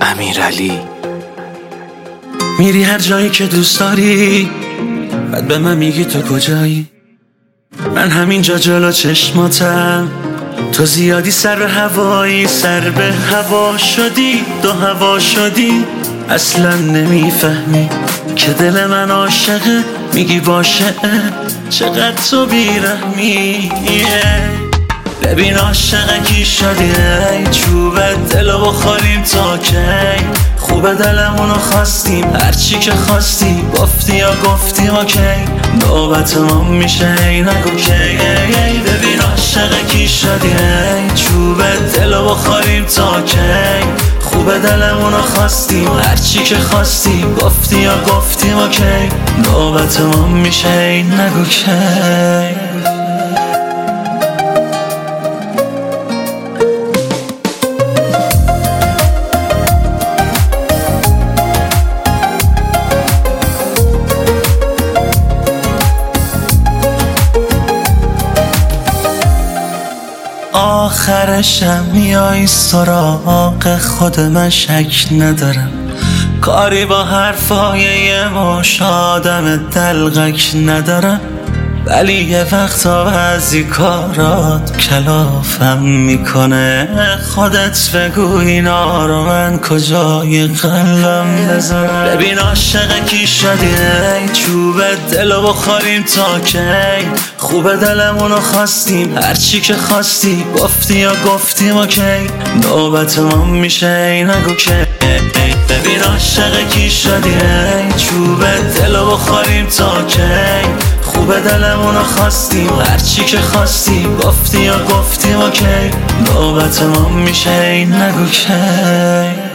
امیرعلی. میری هر جایی که دوست داری، بعد به من میگی تو کجایی. من همینجا جلو چشماتم، تو زیادی سر به هوایی، سر به هوا شدی، دو هوا شدی. اصلا نمیفهمی که دل من عاشقه، میگی باشه چقدر تو بیرحمی. ببین عاشق کی شدی، چوب دلو بخوریم تا کی. خوبه دلمونو خواستیم، هرچی که خواستی گفتی یا گفتیم اوکی. نوبت ما میشه نگو کی. ببین عاشق کی شدی، چوب دلو بخوریم تا کی. خوبه دلمونو خواستیم، هرچی که خواستی گفتی یا گفتیم اوکی. نوبت ما میشه نگو کی. آخرشم میای سراغ خود من، شک ندارم کاری با حرفای یه مش آدم دلغک ندارم. ولی یه وقتا بعضی کارات کلافم میکنه. خودت بگو اینا رو من کجای قلبم بذارم. ببین عاشق کی شدی، چوب دلو بخوریم تا کی. خوبه دلمونو خواستیم، هرچی که خواستی گفتی یا گفتیم اوکی. نوبت ما میشه نگو کی. ببین عاشق کی شدی، چوب دلو بخوریم تا کی. خوبه دلمونو خواستیم، هرچی که خواستی گفتی یا گفتیم اوکی. نوبت ما میشه نگو کی.